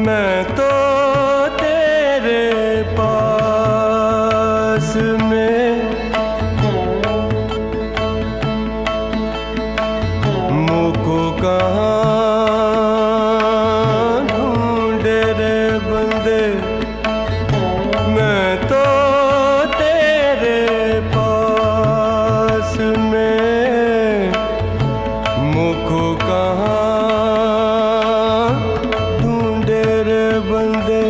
मैं तो तेरे पास में मुझको कहाँ ढूंढे रे बंदे। मैं तो तेरे पास में मुझको कहाँ ढूंढे रे बंदे।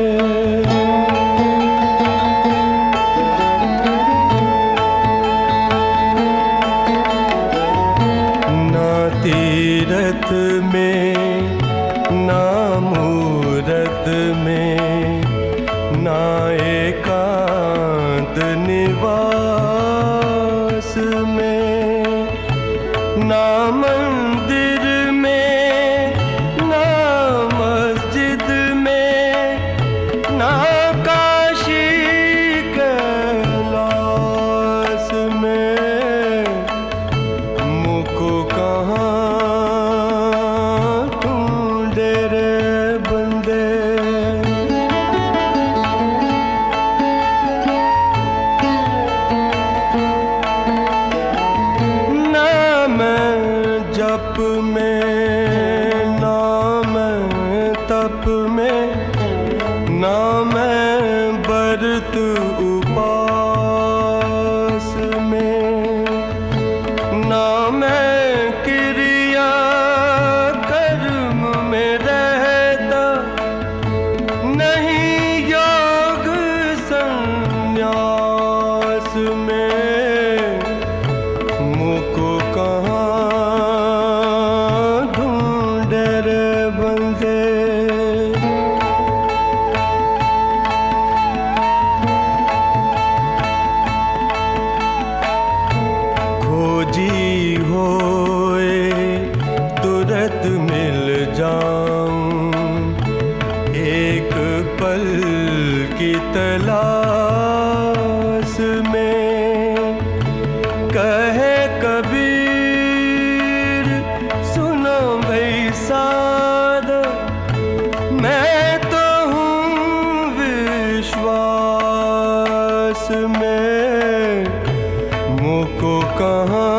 ना तीरथ में ना मूरत में ना एकांत निवास में ना मंदिर में ना मस्जिद में ना काशी कैलाश में मुझको कहाँ ढूंढे रे बंदे। ना मैं जप में ना मैं तप में ना मैं व्रत उपास में ना मैं क्रिया कर्म में रहता नहीं योग संन्यास में मुझको कहाँ ढूंढे रे बंदे। खोजी होए तुरंत मिल जाऊं एक पल की तलाश में। कहे कबीर सुनो भाई सादा मैं तो हूँ विश्वास में मुझको कहाँ